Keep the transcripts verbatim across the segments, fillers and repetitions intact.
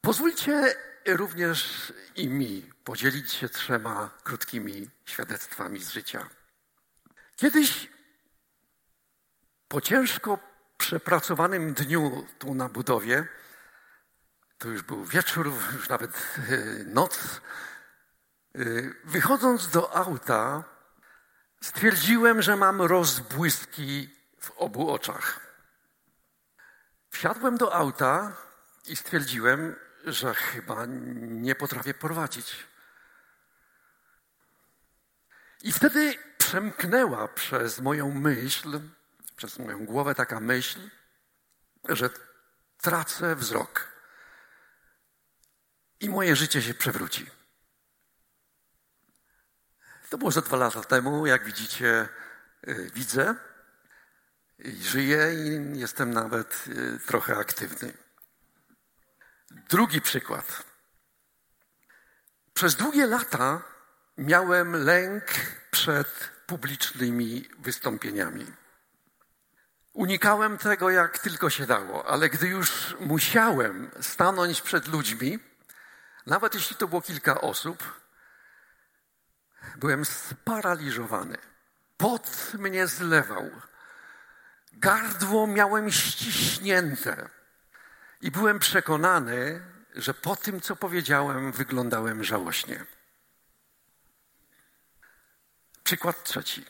Pozwólcie również i mi podzielić się trzema krótkimi świadectwami z życia. Kiedyś po ciężko przepracowanym dniu tu na budowie, to już był wieczór, już nawet noc, wychodząc do auta, stwierdziłem, że mam rozbłyski w obu oczach. Wsiadłem do auta i stwierdziłem, że chyba nie potrafię prowadzić. I wtedy przemknęła przez moją myśl, przez moją głowę taka myśl, że tracę wzrok i moje życie się przewróci. To było ze dwa lata temu, jak widzicie, widzę i żyję i jestem nawet trochę aktywny. Drugi przykład. Przez długie lata miałem lęk przed publicznymi wystąpieniami. Unikałem tego, jak tylko się dało, ale gdy już musiałem stanąć przed ludźmi, nawet jeśli to było kilka osób, byłem sparaliżowany. Pot mnie zlewał. Gardło miałem ściśnięte. I byłem przekonany, że po tym, co powiedziałem, wyglądałem żałośnie. Przykład trzeci.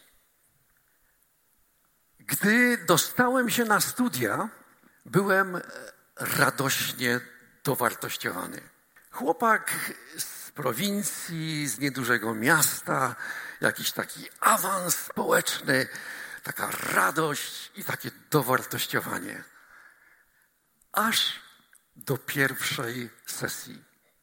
Gdy dostałem się na studia, byłem radośnie dowartościowany. Chłopak z prowincji, z niedużego miasta, jakiś taki awans społeczny, taka radość i takie dowartościowanie. Aż do pierwszej sesji.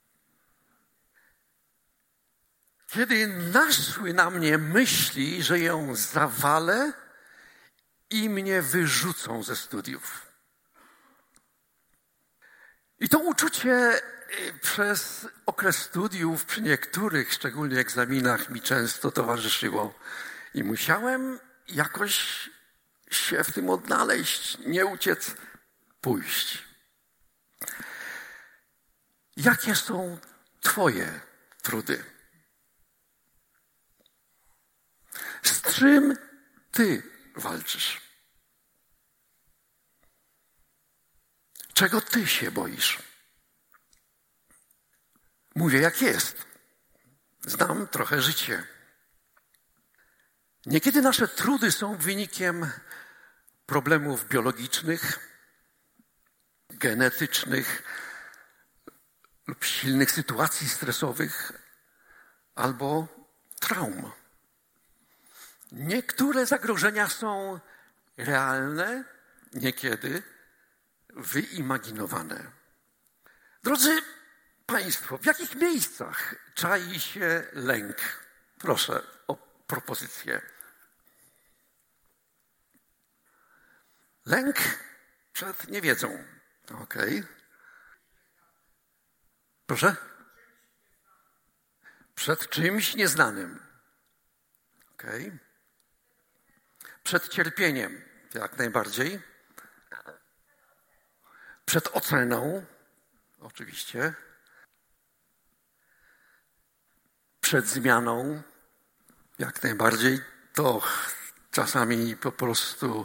Kiedy naszły na mnie myśli, że ją zawalę i mnie wyrzucą ze studiów. I to uczucie przez okres studiów przy niektórych, szczególnie egzaminach, mi często towarzyszyło. I musiałem jakoś się w tym odnaleźć, nie uciec, pójść. Jakie są twoje trudy? Z czym ty walczysz? Czego ty się boisz? Mówię jak jest. Znam trochę życie. Niekiedy nasze trudy są wynikiem problemów biologicznych, genetycznych lub silnych sytuacji stresowych albo traum. Niektóre zagrożenia są realne, niekiedy wyimaginowane. Drodzy Państwo, w jakich miejscach czai się lęk? Proszę o propozycję. Lęk przed niewiedzą. Okej. Okay. Proszę? Przed czymś nieznanym. Okej. Okay. Przed cierpieniem, jak najbardziej. Przed oceną, oczywiście. Przed zmianą, jak najbardziej. To czasami po prostu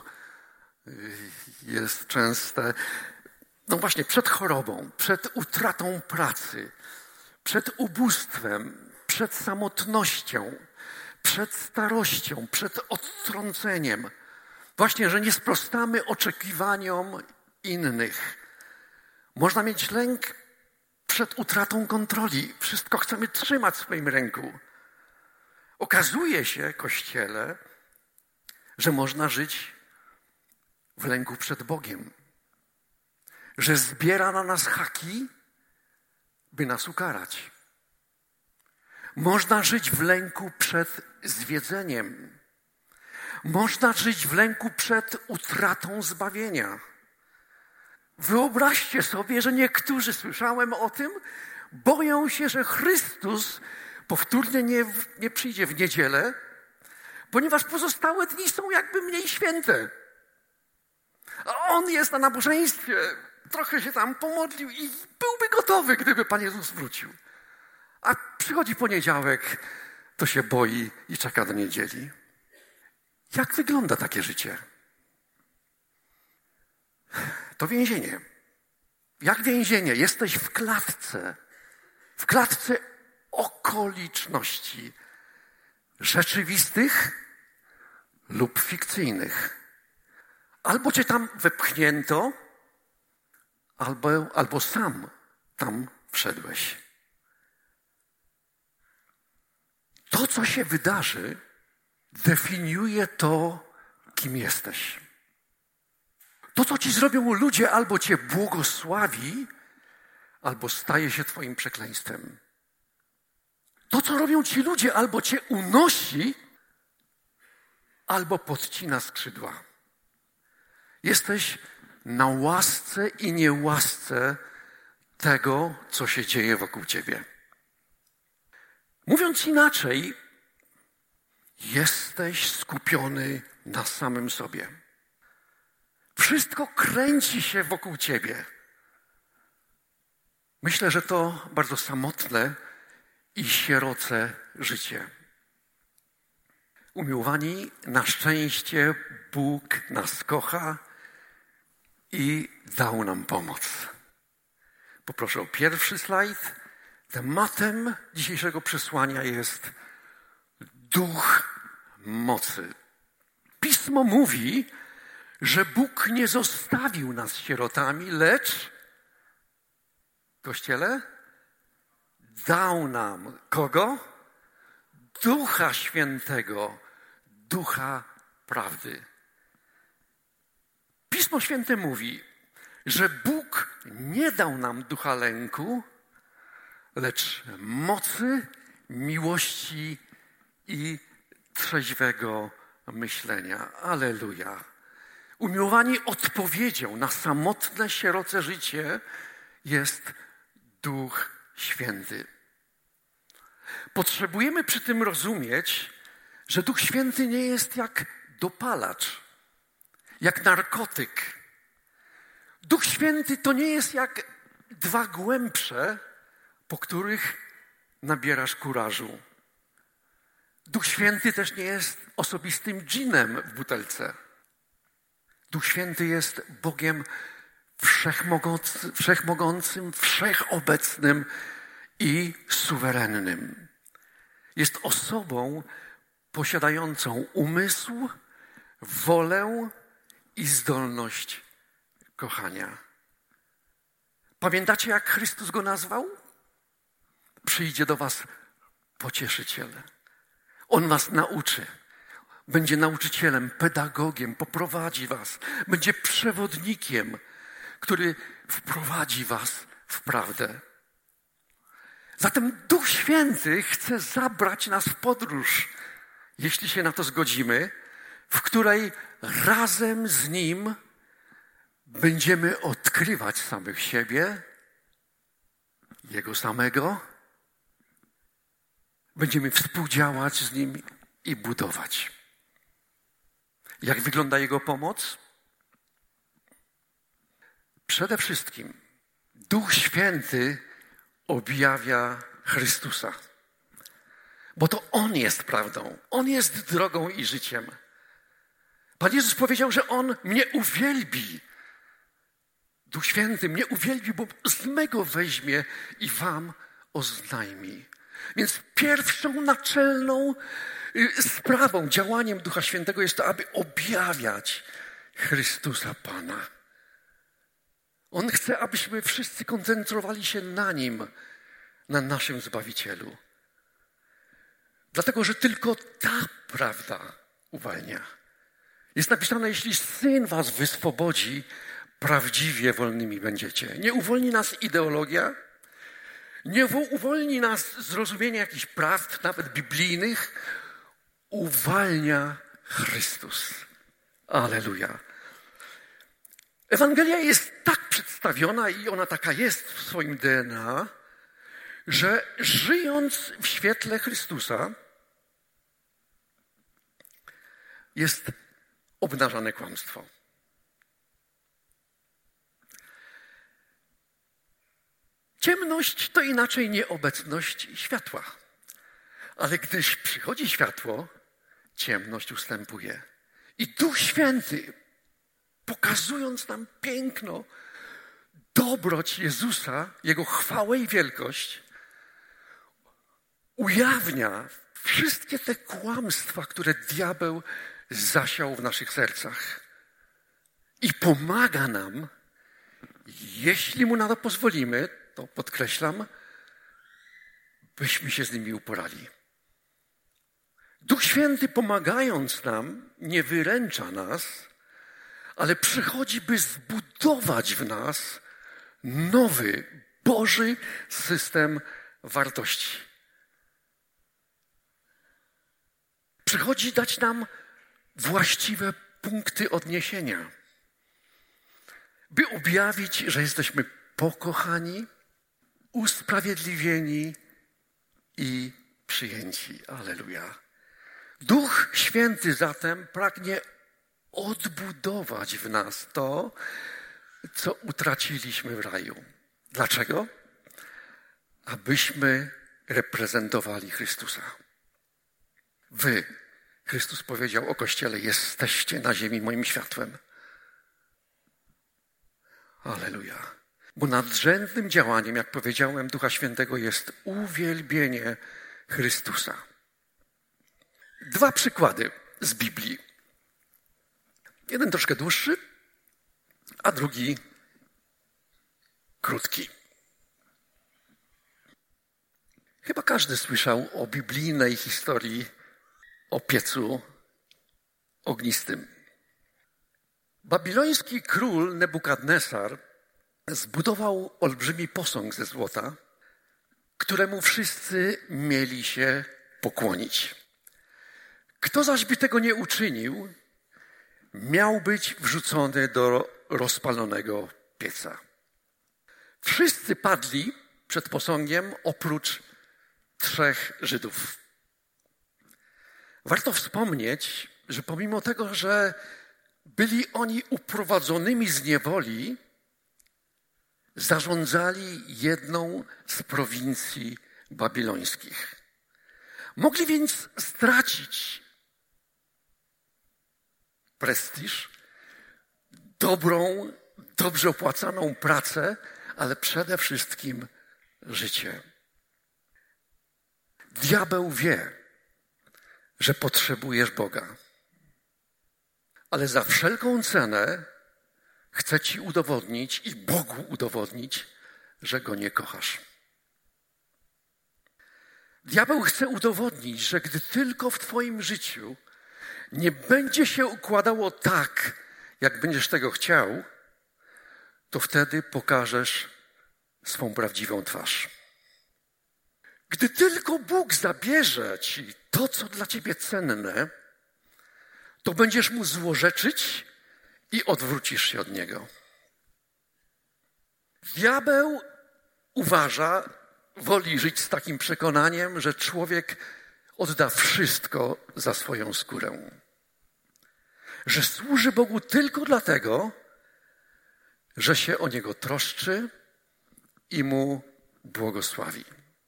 jest częste. No właśnie, przed chorobą, przed utratą pracy, przed ubóstwem, przed samotnością, przed starością, przed odtrąceniem. Właśnie, że nie sprostamy oczekiwaniom innych. Można mieć lęk przed utratą kontroli. Wszystko chcemy trzymać w swoim ręku. Okazuje się, Kościele, że można żyć w lęku przed Bogiem. Że zbiera na nas haki, by nas ukarać. Można żyć w lęku przed zwiedzeniem. Można żyć w lęku przed utratą zbawienia. Wyobraźcie sobie, że niektórzy, słyszałem o tym, boją się, że Chrystus powtórnie nie, nie przyjdzie w niedzielę, ponieważ pozostałe dni są jakby mniej święte. A On jest na nabożeństwie trochę się tam pomodlił i byłby gotowy, gdyby Pan Jezus wrócił. A przychodzi poniedziałek, to się boi i czeka do niedzieli. Jak wygląda takie życie? To więzienie. Jak więzienie? Jesteś w klatce. W klatce okoliczności rzeczywistych lub fikcyjnych. Albo cię tam wepchnięto, albo, albo sam tam wszedłeś. To, co się wydarzy, definiuje to, kim jesteś. To, co ci zrobią ludzie, albo cię błogosławi, albo staje się twoim przekleństwem. To, co robią ci ludzie, albo cię unosi, albo podcina skrzydła. Jesteś na łasce i niełasce tego, co się dzieje wokół ciebie. Mówiąc inaczej, jesteś skupiony na samym sobie. Wszystko kręci się wokół ciebie. Myślę, że to bardzo samotne i sieroce życie. Umiłowani, na szczęście Bóg nas kocha i dał nam pomoc. Poproszę o pierwszy slajd. Tematem dzisiejszego przesłania jest duch mocy. Pismo mówi, że Bóg nie zostawił nas sierotami, lecz, Kościele, dał nam kogo? Ducha Świętego, Ducha Prawdy. Pismo Święte mówi, że Bóg nie dał nam ducha lęku, lecz mocy, miłości i trzeźwego myślenia. Alleluja. Umiłowani, odpowiedzią na samotne, sieroce życie jest Duch Święty. Potrzebujemy przy tym rozumieć, że Duch Święty nie jest jak dopalacz, jak narkotyk. Duch Święty to nie jest jak dwa głębsze, po których nabierasz kurażu. Duch Święty też nie jest osobistym dżinem w butelce. Duch Święty jest Bogiem wszechmogącym, wszechmogącym, wszechobecnym i suwerennym. Jest osobą posiadającą umysł, wolę i zdolność kochania. Pamiętacie, jak Chrystus go nazwał? Przyjdzie do was pocieszyciel. On was nauczy. Będzie nauczycielem, pedagogiem, poprowadzi was. Będzie przewodnikiem, który wprowadzi was w prawdę. Zatem Duch Święty chce zabrać nas w podróż, jeśli się na to zgodzimy, w której razem z Nim będziemy odkrywać samych siebie, Jego samego, będziemy współdziałać z Nim i budować. Jak wygląda Jego pomoc? Przede wszystkim Duch Święty objawia Chrystusa. Bo to On jest prawdą. On jest drogą i życiem. Pan Jezus powiedział, że On mnie uwielbi. Duch Święty mnie uwielbi, bo z mego weźmie i wam oznajmi. Więc pierwszą naczelną sprawą, działaniem Ducha Świętego jest to, aby objawiać Chrystusa Pana. On chce, abyśmy wszyscy koncentrowali się na Nim, na naszym Zbawicielu. Dlatego, że tylko ta prawda uwalnia. Jest napisane, jeśli Syn was wyswobodzi, prawdziwie wolnymi będziecie. Nie uwolni nas ideologia, nie uwolni nas zrozumienia jakichś prawd, nawet biblijnych. Uwalnia Chrystus. Alleluja. Ewangelia jest tak przedstawiona i ona taka jest w swoim D N A, że żyjąc w świetle Chrystusa jest obnażane kłamstwo. Ciemność to inaczej nieobecność światła. Ale gdyż przychodzi światło, ciemność ustępuje. I Duch Święty, pokazując nam piękno, dobroć Jezusa, Jego chwałę i wielkość, ujawnia wszystkie te kłamstwa, które diabeł zasiał w naszych sercach. I pomaga nam, jeśli mu na to pozwolimy, to podkreślam, byśmy się z nimi uporali. Duch Święty, pomagając nam, nie wyręcza nas, ale przychodzi, by zbudować w nas nowy, Boży system wartości. Przychodzi dać nam właściwe punkty odniesienia, by objawić, że jesteśmy pokochani, usprawiedliwieni i przyjęci. Alleluja. Duch Święty zatem pragnie odbudować w nas to, co utraciliśmy w raju. Dlaczego? Abyśmy reprezentowali Chrystusa. Wy, Chrystus powiedział o Kościele, jesteście na ziemi moim światłem. Alleluja. Bo nadrzędnym działaniem, jak powiedziałem, Ducha Świętego jest uwielbienie Chrystusa. Dwa przykłady z Biblii. Jeden troszkę dłuższy, a drugi krótki. Chyba każdy słyszał o biblijnej historii o piecu ognistym. Babiloński król Nebukadnesar zbudował olbrzymi posąg ze złota, któremu wszyscy mieli się pokłonić. Kto zaś by tego nie uczynił, miał być wrzucony do rozpalonego pieca. Wszyscy padli przed posągiem, oprócz trzech Żydów. Warto wspomnieć, że pomimo tego, że byli oni uprowadzonymi z niewoli, zarządzali jedną z prowincji babilońskich. Mogli więc stracić prestiż, dobrą, dobrze opłacaną pracę, ale przede wszystkim życie. Diabeł wie, że potrzebujesz Boga, ale za wszelką cenę chce ci udowodnić i Bogu udowodnić, że Go nie kochasz. Diabeł chce udowodnić, że gdy tylko w twoim życiu nie będzie się układało tak, jak będziesz tego chciał, to wtedy pokażesz swą prawdziwą twarz. Gdy tylko Bóg zabierze ci to, co dla ciebie cenne, to będziesz mu złorzeczyć i odwrócisz się od Niego. Diabeł uważa, woli żyć z takim przekonaniem, że człowiek odda wszystko za swoją skórę. Że służy Bogu tylko dlatego, że się o Niego troszczy i Mu błogosławi.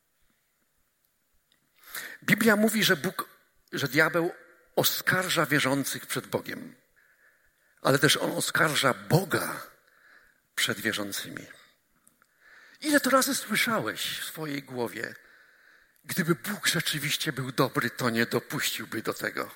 Biblia mówi, że Bóg, że diabeł oskarża wierzących przed Bogiem, ale też on oskarża Boga przed wierzącymi. Ile to razy słyszałeś w swojej głowie, gdyby Bóg rzeczywiście był dobry, to nie dopuściłby do tego.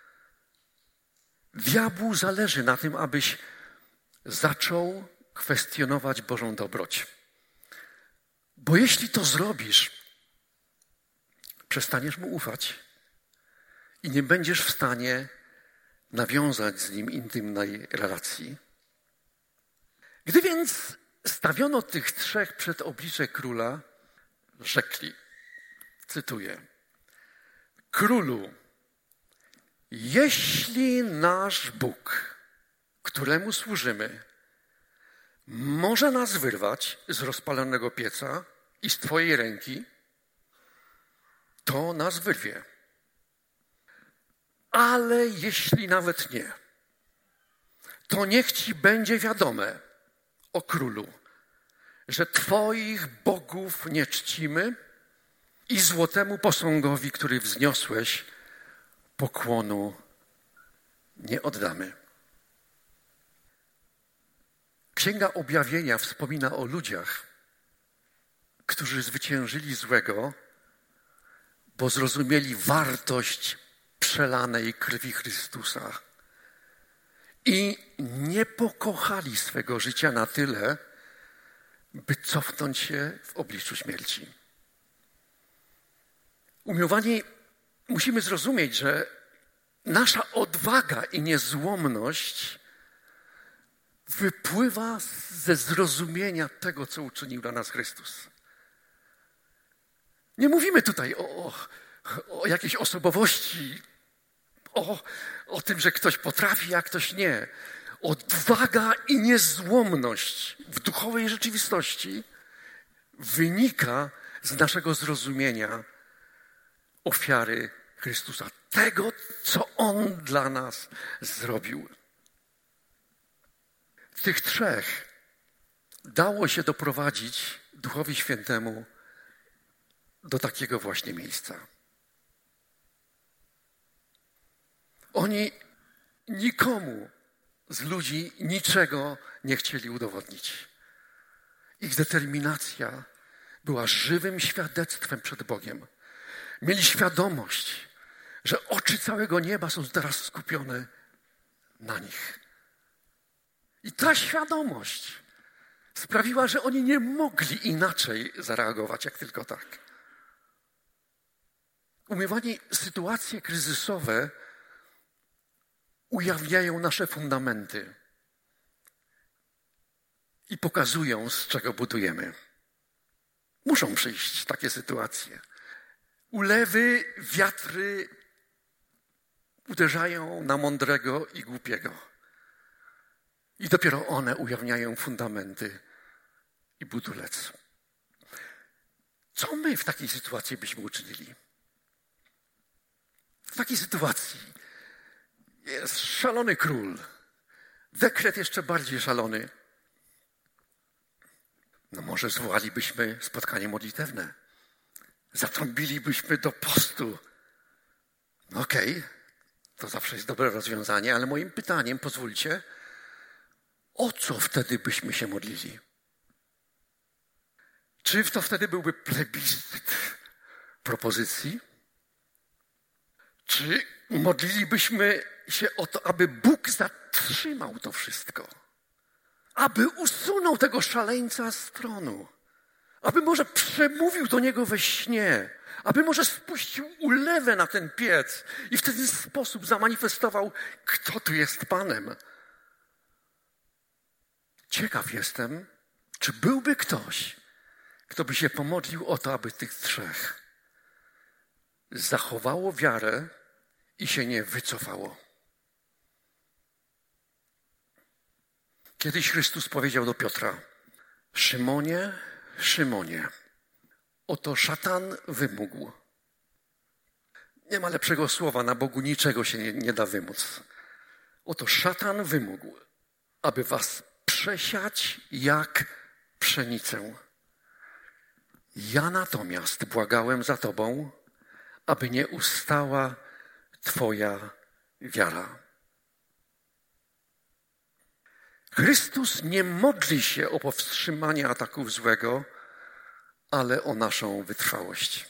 Diabłu zależy na tym, abyś zaczął kwestionować Bożą dobroć. Bo jeśli to zrobisz, przestaniesz mu ufać i nie będziesz w stanie nawiązać z nim intymnej relacji. Gdy więc stawiono tych trzech przed oblicze króla, rzekli, cytuję, Królu, jeśli nasz Bóg, któremu służymy, może nas wyrwać z rozpalonego pieca i z twojej ręki, to nas wyrwie. Ale jeśli nawet nie, to niech ci będzie wiadome, o królu, że Twoich bogów nie czcimy i złotemu posągowi, który wzniosłeś, pokłonu nie oddamy. Księga Objawienia wspomina o ludziach, którzy zwyciężyli złego, bo zrozumieli wartość przelanej krwi Chrystusa i nie pokochali swego życia na tyle, by cofnąć się w obliczu śmierci. Umiłowani, musimy zrozumieć, że nasza odwaga i niezłomność wypływa ze zrozumienia tego, co uczynił dla nas Chrystus. Nie mówimy tutaj o, o, o jakiejś osobowości, o, o tym, że ktoś potrafi, a ktoś nie. Odwaga i niezłomność w duchowej rzeczywistości wynika z naszego zrozumienia ofiary Chrystusa. Tego, co On dla nas zrobił. Tych trzech dało się doprowadzić Duchowi Świętemu do takiego właśnie miejsca. Oni nikomu z ludzi niczego nie chcieli udowodnić. Ich determinacja była żywym świadectwem przed Bogiem. Mieli świadomość, że oczy całego nieba są teraz skupione na nich. I ta świadomość sprawiła, że oni nie mogli inaczej zareagować, jak tylko tak. Umiewani, sytuacje kryzysowe ujawniają nasze fundamenty i pokazują, z czego budujemy. Muszą przyjść takie sytuacje. Ulewy, wiatry uderzają na mądrego i głupiego. I dopiero one ujawniają fundamenty i budulec. Co my w takiej sytuacji byśmy uczynili? W takiej sytuacji jest szalony król. Dekret jeszcze bardziej szalony. No może zwołalibyśmy spotkanie modlitewne. Zatrąbilibyśmy do postu. No okej, okay, to zawsze jest dobre rozwiązanie, ale moim pytaniem, pozwólcie, o co wtedy byśmy się modlili? Czy to wtedy byłby plebiscyt propozycji? Czy modlilibyśmy się o to, aby Bóg zatrzymał to wszystko? Aby usunął tego szaleńca z tronu? Aby może przemówił do niego we śnie? Aby może spuścił ulewę na ten piec i w ten sposób zamanifestował, kto tu jest Panem? Ciekaw jestem, czy byłby ktoś, kto by się pomodlił o to, aby tych trzech zachowało wiarę i się nie wycofało. Kiedyś Chrystus powiedział do Piotra: Szymonie, Szymonie, oto szatan wymógł. Nie ma lepszego słowa, na Bogu niczego się nie, nie da wymóc. Oto szatan wymógł, aby was przesiać jak pszenicę. Ja natomiast błagałem za tobą, aby nie ustała twoja wiara. Chrystus nie modli się o powstrzymanie ataków złego, ale o naszą wytrwałość.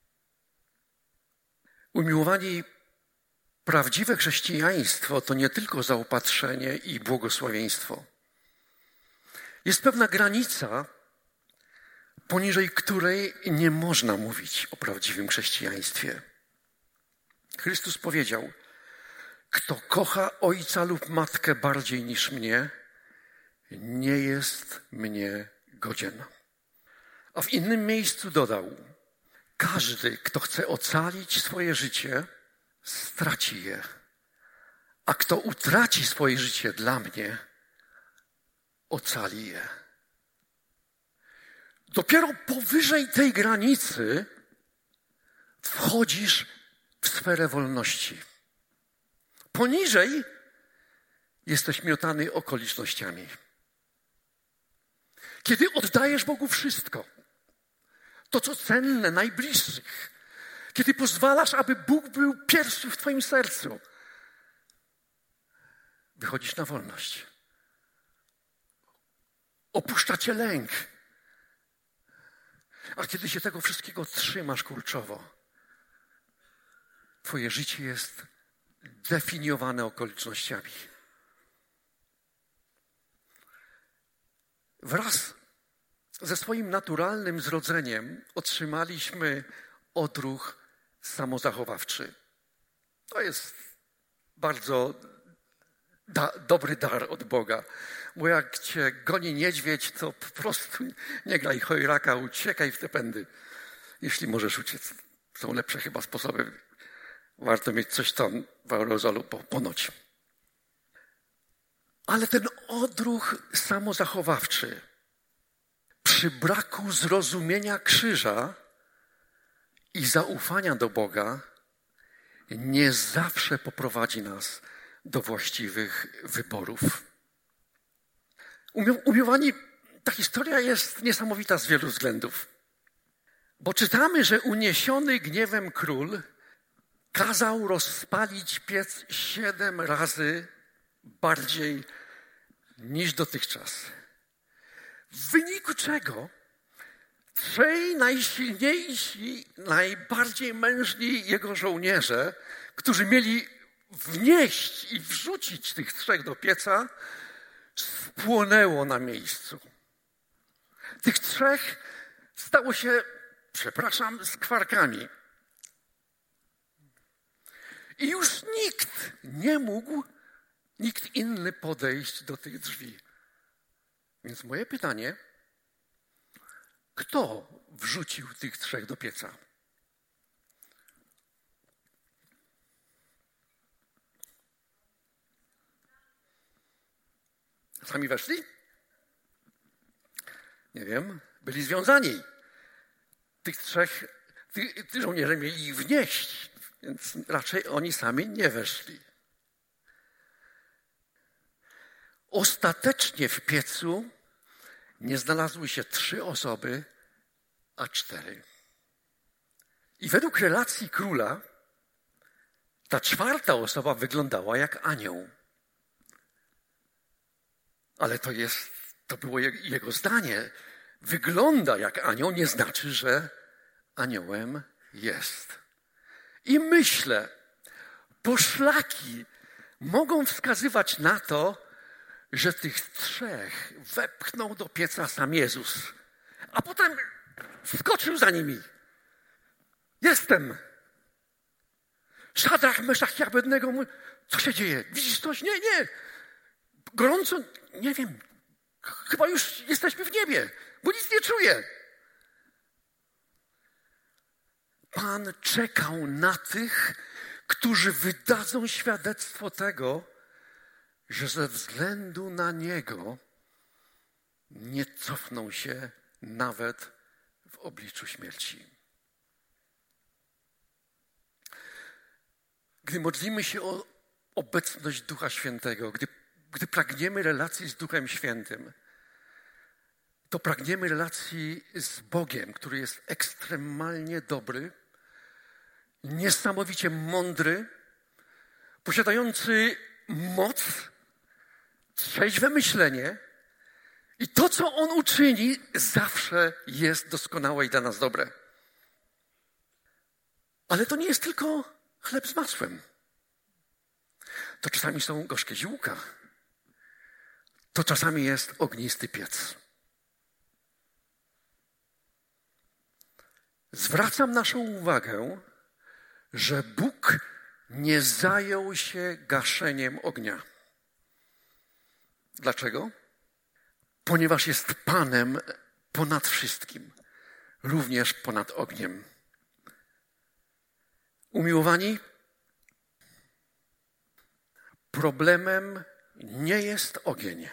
Umiłowani, prawdziwe chrześcijaństwo to nie tylko zaopatrzenie i błogosławieństwo. Jest pewna granica, poniżej której nie można mówić o prawdziwym chrześcijaństwie. Chrystus powiedział: kto kocha ojca lub matkę bardziej niż mnie, nie jest mnie godzien. A w innym miejscu dodał: każdy, kto chce ocalić swoje życie, straci je. A kto utraci swoje życie dla mnie, ocali je. Dopiero powyżej tej granicy wchodzisz w sferę wolności. Poniżej jesteś miotany okolicznościami. Kiedy oddajesz Bogu wszystko, to co cenne, najbliższych. Kiedy pozwalasz, aby Bóg był pierwszy w twoim sercu, wychodzisz na wolność. Opuszcza cię lęk. A kiedy się tego wszystkiego trzymasz kurczowo, twoje życie jest definiowane okolicznościami. Wraz ze swoim naturalnym zrodzeniem otrzymaliśmy odruch samozachowawczy. To jest bardzo da, dobry dar od Boga. Bo jak cię goni niedźwiedź, to po prostu nie graj chojraka, uciekaj w te pędy. Jeśli możesz uciec. Są lepsze chyba sposoby. Warto mieć coś tam w aerozolu ponoć. Ale ten odruch samozachowawczy przy braku zrozumienia krzyża i zaufania do Boga nie zawsze poprowadzi nas do właściwych wyborów. Umiłowani, ta historia jest niesamowita z wielu względów. Bo czytamy, że uniesiony gniewem król kazał rozpalić piec siedem razy bardziej niż dotychczas. W wyniku czego trzej najsilniejsi, najbardziej mężni jego żołnierze, którzy mieli wnieść i wrzucić tych trzech do pieca, spłonęło na miejscu. Tych trzech stało się, przepraszam, skwarkami. I już nikt nie mógł, nikt inny podejść do tych drzwi. Więc moje pytanie, kto wrzucił tych trzech do pieca? Sami weszli? Nie wiem. Byli związani. Tych trzech, ty, ty żołnierze mieli ich wnieść, więc raczej oni sami nie weszli. Ostatecznie w piecu nie znalazły się trzy osoby, a cztery. I według relacji króla ta czwarta osoba wyglądała jak anioł. Ale to jest, to było jego zdanie. Wygląda jak anioł, nie znaczy, że aniołem jest. I myślę, poszlaki mogą wskazywać na to, że tych trzech wepchnął do pieca sam Jezus, a potem wskoczył za nimi. Jestem. Szadrach, Meszach i Abednego mówi, co się dzieje? Widzisz coś? Nie, nie. Gorąco, nie wiem, chyba już jesteśmy w niebie, bo nic nie czuję. Pan czekał na tych, którzy wydadzą świadectwo tego, że ze względu na Niego nie cofną się nawet w obliczu śmierci. Gdy modlimy się o obecność Ducha Świętego, gdy, gdy pragniemy relacji z Duchem Świętym, to pragniemy relacji z Bogiem, który jest ekstremalnie dobry, niesamowicie mądry, posiadający moc, trzeźwe myślenie i to, co On uczyni, zawsze jest doskonałe i dla nas dobre. Ale to nie jest tylko chleb z masłem. To czasami są gorzkie ziółka. To czasami jest ognisty piec. Zwracam naszą uwagę, że Bóg nie zajął się gaszeniem ognia. Dlaczego? Ponieważ jest Panem ponad wszystkim, również ponad ogniem. Umiłowani, problemem nie jest ogień.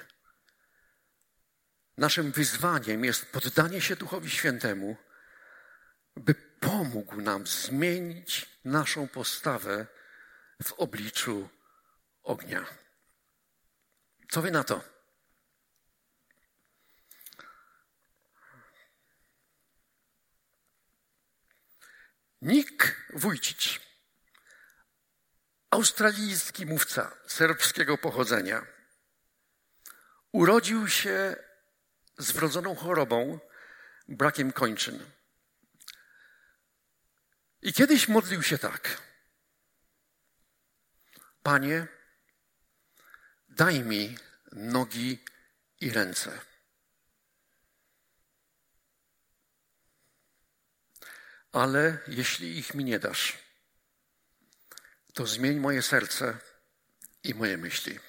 Naszym wyzwaniem jest poddanie się Duchowi Świętemu, by pomógł nam zmienić naszą postawę w obliczu ognia. Co wy na to? Nick Vujicic, australijski mówca serbskiego pochodzenia, urodził się z wrodzoną chorobą, brakiem kończyn. I kiedyś modlił się tak: Panie, daj mi nogi i ręce. Ale jeśli ich mi nie dasz, to zmień moje serce i moje myśli.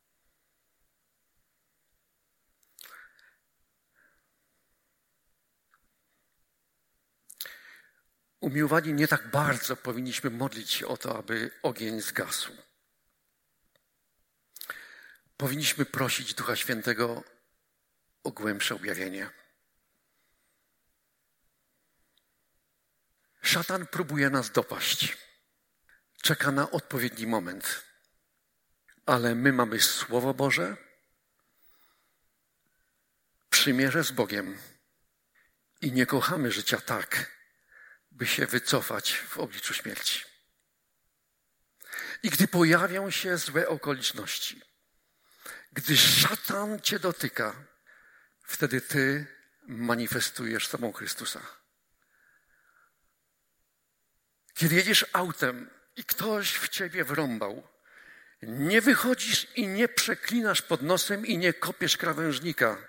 Umiłowani, nie tak bardzo powinniśmy modlić się o to, aby ogień zgasł. Powinniśmy prosić Ducha Świętego o głębsze objawienie. Szatan próbuje nas dopaść. Czeka na odpowiedni moment. Ale my mamy Słowo Boże, przymierze z Bogiem i nie kochamy życia tak, by się wycofać w obliczu śmierci. I gdy pojawią się złe okoliczności, gdy szatan cię dotyka, wtedy ty manifestujesz sobą Chrystusa. Kiedy jedziesz autem i ktoś w ciebie wrąbał, nie wychodzisz i nie przeklinasz pod nosem i nie kopiesz krawężnika,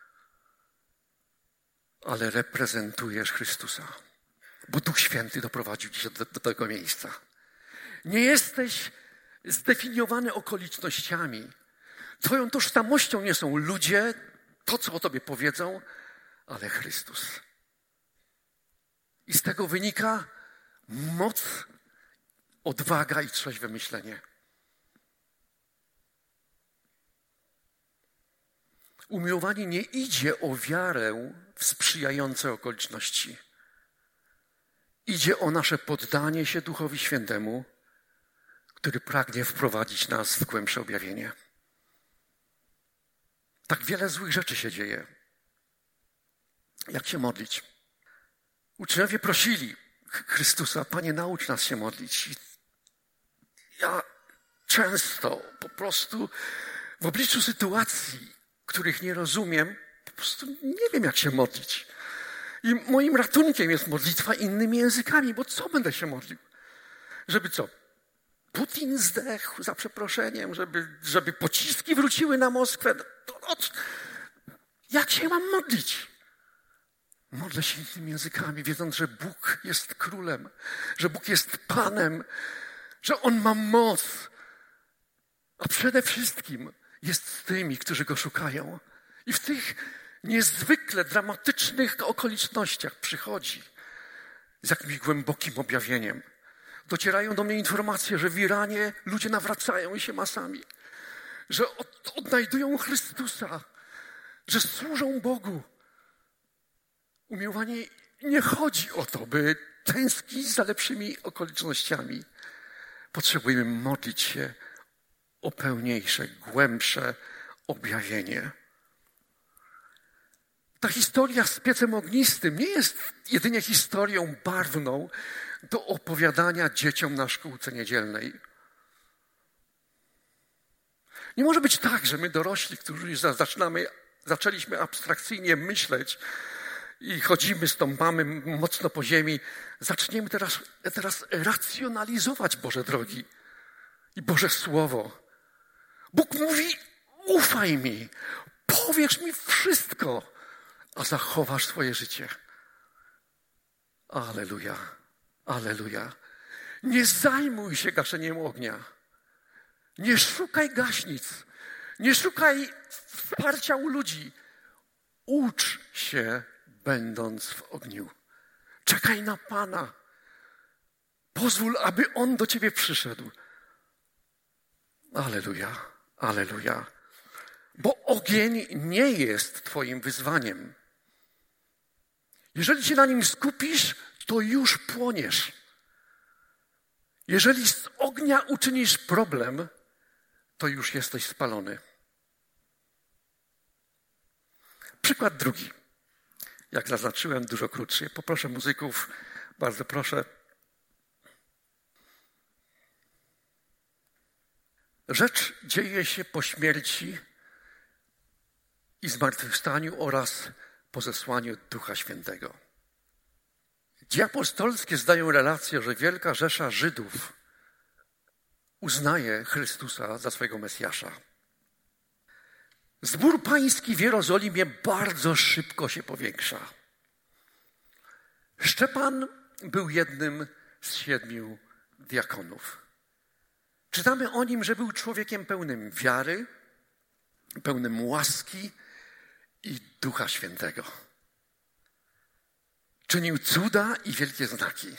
ale reprezentujesz Chrystusa, bo Duch Święty doprowadził cię do, do tego miejsca. Nie jesteś zdefiniowany okolicznościami. Twoją tożsamością nie są ludzie, to co o tobie powiedzą, ale Chrystus. I z tego wynika moc, odwaga i trzeźwe myślenie. Umiłowani, nie idzie o wiarę w sprzyjające okoliczności. Idzie o nasze poddanie się Duchowi Świętemu, który pragnie wprowadzić nas w głębsze objawienie. Tak wiele złych rzeczy się dzieje. Jak się modlić? Uczniowie prosili Chrystusa: Panie, naucz nas się modlić. I ja często po prostu w obliczu sytuacji, których nie rozumiem, po prostu nie wiem, jak się modlić. I moim ratunkiem jest modlitwa innymi językami, bo co będę się modlił? Żeby co? Putin zdechł, za przeproszeniem, żeby, żeby pociski wróciły na Moskwę. To, to, jak się mam modlić? Modlę się innymi językami, wiedząc, że Bóg jest królem, że Bóg jest Panem, że On ma moc, a przede wszystkim jest z tymi, którzy Go szukają. I w tych niezwykle dramatycznych okolicznościach przychodzi z jakimś głębokim objawieniem. Docierają do mnie informacje, że w Iranie ludzie nawracają się masami, że od, odnajdują Chrystusa, że służą Bogu. Umiłowani, nie chodzi o to, by tęsknić za lepszymi okolicznościami. Potrzebujemy modlić się o pełniejsze, głębsze objawienie. Ta historia z piecem ognistym nie jest jedynie historią barwną do opowiadania dzieciom na szkółce niedzielnej. Nie może być tak, że my dorośli, którzy zaczynamy, zaczęliśmy abstrakcyjnie myśleć i chodzimy, stąpamy mocno po ziemi, zaczniemy teraz, teraz racjonalizować Boże drogi i Boże Słowo. Bóg mówi: ufaj mi, powiesz mi wszystko, a zachowasz swoje życie. Alleluja, alleluja. Nie zajmuj się gaszeniem ognia. Nie szukaj gaśnic. Nie szukaj wsparcia u ludzi. Ucz się, będąc w ogniu. Czekaj na Pana. Pozwól, aby On do ciebie przyszedł. Alleluja, alleluja. Bo ogień nie jest twoim wyzwaniem. Jeżeli się na nim skupisz, to już płoniesz. Jeżeli z ognia uczynisz problem, to już jesteś spalony. Przykład drugi. Jak zaznaczyłem, dużo krótszy. Poproszę muzyków, bardzo proszę. Rzecz dzieje się po śmierci i zmartwychwstaniu oraz po zesłaniu Ducha Świętego. Dzieje apostolskie zdają relację, że wielka rzesza Żydów uznaje Chrystusa za swojego Mesjasza. Zbór pański w Jerozolimie bardzo szybko się powiększa. Szczepan był jednym z siedmiu diakonów. Czytamy o nim, że był człowiekiem pełnym wiary, pełnym łaski i Ducha Świętego. Czynił cuda i wielkie znaki.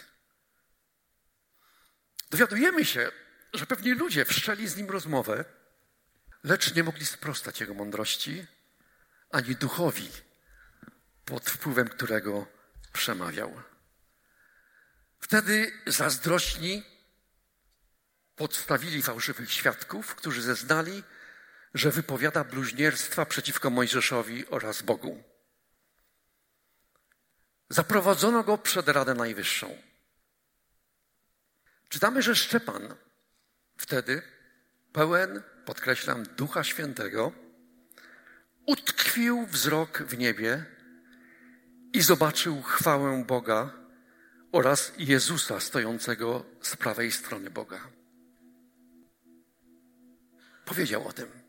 Dowiadujemy się, że pewni ludzie wszczęli z nim rozmowę, lecz nie mogli sprostać jego mądrości, ani duchowi, pod wpływem którego przemawiał. Wtedy zazdrośni podstawili fałszywych świadków, którzy zeznali, że wypowiada bluźnierstwa przeciwko Mojżeszowi oraz Bogu. Zaprowadzono go przed Radę Najwyższą. Czytamy, że Szczepan wtedy, pełen, podkreślam, Ducha Świętego, utkwił wzrok w niebie i zobaczył chwałę Boga oraz Jezusa stojącego z prawej strony Boga. Powiedział o tym.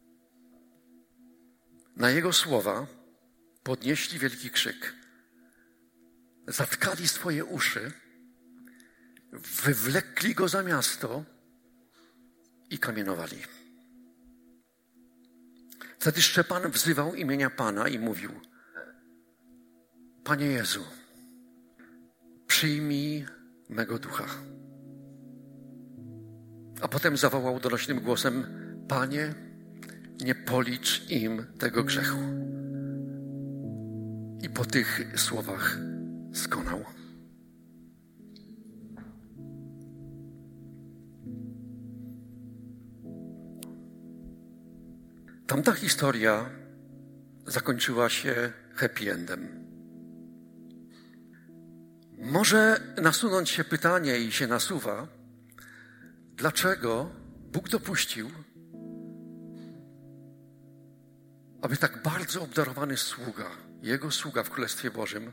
Na jego słowa podnieśli wielki krzyk. Zatkali swoje uszy, wywlekli go za miasto i kamienowali. Wtedy Szczepan wzywał imienia Pana i mówił: Panie Jezu, przyjmij mego ducha. A potem zawołał donośnym głosem: Panie, nie policz im tego grzechu. I po tych słowach skonał. Tamta historia zakończyła się happy endem. Może nasunąć się pytanie i się nasuwa, dlaczego Bóg dopuścił, aby tak bardzo obdarowany sługa, Jego sługa w Królestwie Bożym,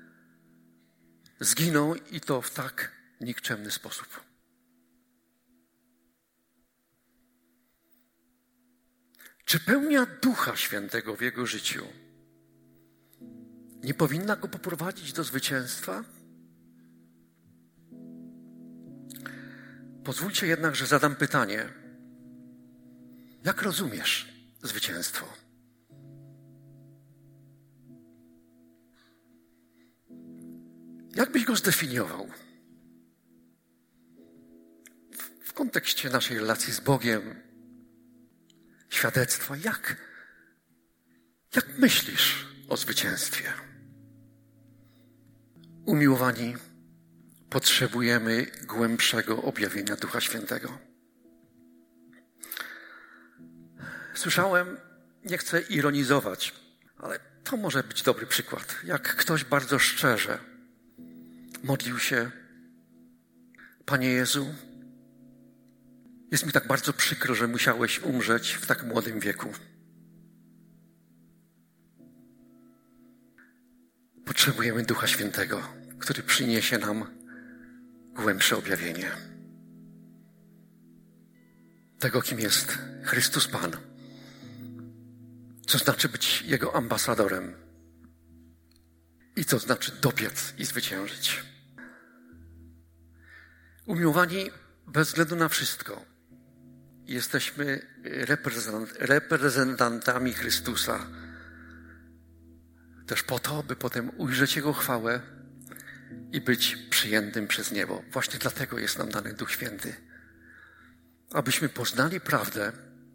zginął i to w tak nikczemny sposób. Czy pełnia Ducha Świętego w jego życiu nie powinna go poprowadzić do zwycięstwa? Pozwólcie jednak, że zadam pytanie. Jak rozumiesz zwycięstwo? Jak byś go zdefiniował? W, w kontekście naszej relacji z Bogiem, świadectwa, jak, jak myślisz o zwycięstwie? Umiłowani, potrzebujemy głębszego objawienia Ducha Świętego. Słyszałem, nie chcę ironizować, ale to może być dobry przykład. Jak ktoś bardzo szczerze modlił się: Panie Jezu, jest mi tak bardzo przykro, że musiałeś umrzeć w tak młodym wieku. Potrzebujemy Ducha Świętego, który przyniesie nam głębsze objawienie tego, kim jest Chrystus Pan, co znaczy być Jego ambasadorem i co znaczy dobiec i zwyciężyć. Umiłowani, bez względu na wszystko, jesteśmy reprezent, reprezentantami Chrystusa. Też po to, by potem ujrzeć Jego chwałę i być przyjętym przez niebo. Właśnie dlatego jest nam dany Duch Święty. Abyśmy poznali prawdę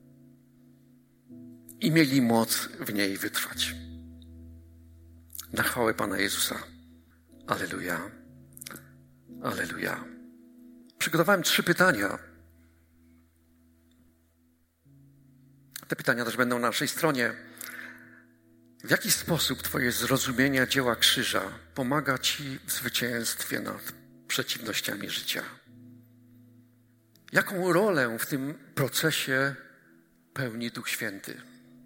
i mieli moc w niej wytrwać. Na chwałę Pana Jezusa. Alleluja. Alleluja. Przygotowałem trzy pytania. Te pytania też będą na naszej stronie. W jaki sposób Twoje zrozumienie dzieła krzyża pomaga Ci w zwycięstwie nad przeciwnościami życia? Jaką rolę w tym procesie pełni Duch Święty?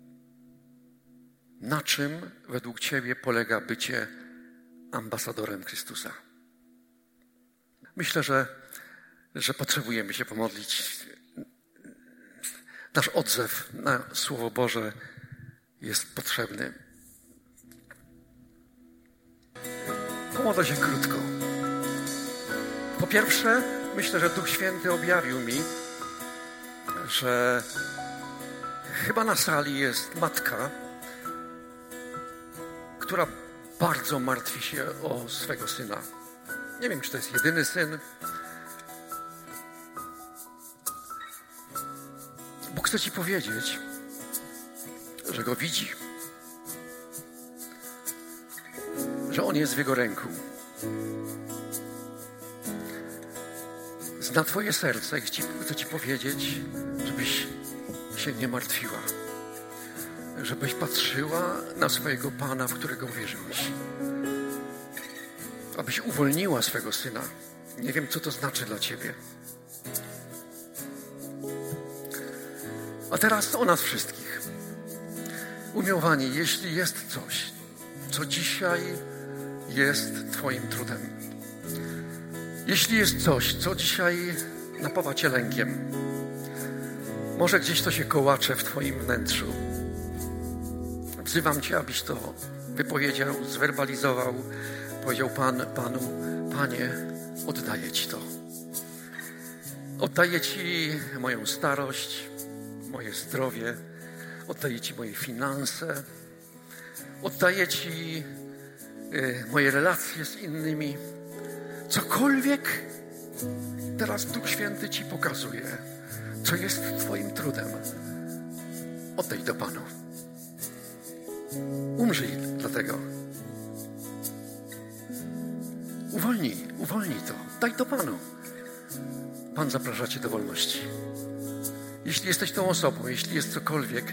Na czym według Ciebie polega bycie ambasadorem Chrystusa? Myślę, że, że potrzebujemy się pomodlić. Nasz odzew na Słowo Boże jest potrzebny. Pomodlę się krótko. Po pierwsze, myślę, że Duch Święty objawił mi, że chyba na sali jest matka, która bardzo martwi się o swego syna. Nie wiem, czy to jest jedyny syn. Bóg chce ci powiedzieć, że go widzi, że on jest w jego ręku. Zna twoje serce i chce ci powiedzieć, żebyś się nie martwiła. Żebyś patrzyła na swojego Pana, w którego wierzyłeś. Abyś uwolniła swego syna. Nie wiem, co to znaczy dla ciebie. A teraz o nas wszystkich. Umiłowani, jeśli jest coś, co dzisiaj jest twoim trudem, jeśli jest coś, co dzisiaj napawa cię lękiem, może gdzieś to się kołacze w twoim wnętrzu, wzywam cię, abyś to wypowiedział, zwerbalizował, powiedział Pan, Panu, Panie, oddaję Ci to. Oddaję Ci moją starość, moje zdrowie, oddaję Ci moje finanse, oddaję Ci y, moje relacje z innymi. Cokolwiek teraz Duch Święty Ci pokazuje, co jest Twoim trudem, oddaj do Panu. Umrzyj dlatego. Uwolnij, uwolnij to. Daj to Panu. Pan zaprasza Cię do wolności. Jeśli jesteś tą osobą, jeśli jest cokolwiek,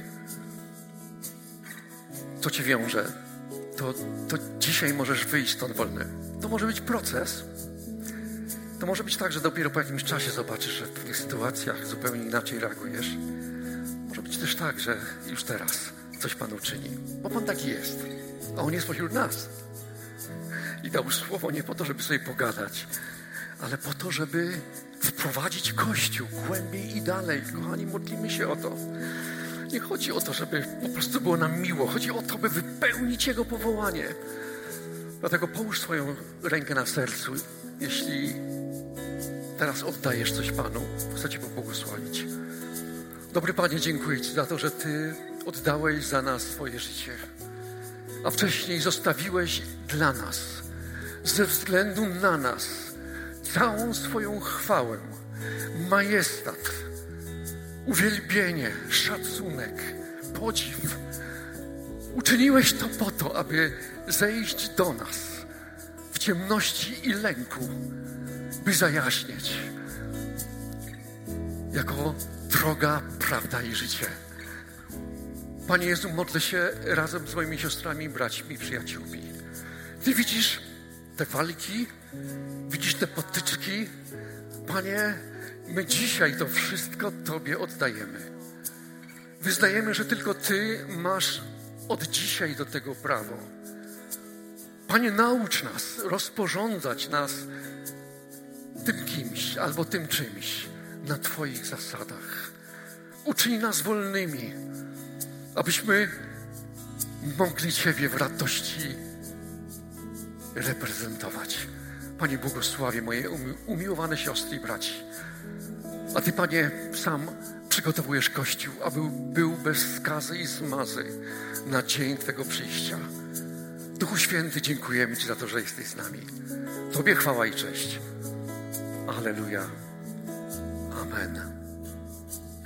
co Cię wiąże, to, to dzisiaj możesz wyjść stąd wolny. To może być proces. To może być tak, że dopiero po jakimś czasie zobaczysz, że w pewnych sytuacjach zupełnie inaczej reagujesz. Może być też tak, że już teraz coś Pan uczyni. Bo Pan taki jest. A On jest pośród nas. I dał słowo nie po to, żeby sobie pogadać, ale po to, żeby wprowadzić Kościół głębiej i dalej. Kochani, modlimy się o to. Nie chodzi o to, żeby po prostu było nam miło. Chodzi o to, by wypełnić Jego powołanie. Dlatego połóż swoją rękę na sercu. Jeśli teraz oddajesz coś Panu, chcę Cię pobłogosławić. Dobry Panie, dziękuję Ci za to, że Ty oddałeś za nas swoje życie, a wcześniej zostawiłeś dla nas, ze względu na nas, całą swoją chwałę, majestat, uwielbienie, szacunek, podziw. Uczyniłeś to po to, aby zejść do nas w ciemności i lęku, by zajaśnieć jako droga, prawda i życie. Panie Jezu, modlę się razem z moimi siostrami, braćmi, przyjaciółmi. Ty widzisz te walki, widzisz te potyczki. Panie, my dzisiaj to wszystko Tobie oddajemy. Wyznajemy, że tylko Ty masz od dzisiaj do tego prawo. Panie, naucz nas rozporządzać nas tym kimś albo tym czymś na Twoich zasadach. Uczyń nas wolnymi, abyśmy mogli Ciebie w radości reprezentować. Panie, błogosławię moje umiłowane siostry i braci. A Ty, Panie, sam przygotowujesz Kościół, aby był bez skazy i zmazy na dzień Twego przyjścia. Duchu Święty, dziękujemy Ci za to, że jesteś z nami. Tobie chwała i cześć. Alleluja. Amen.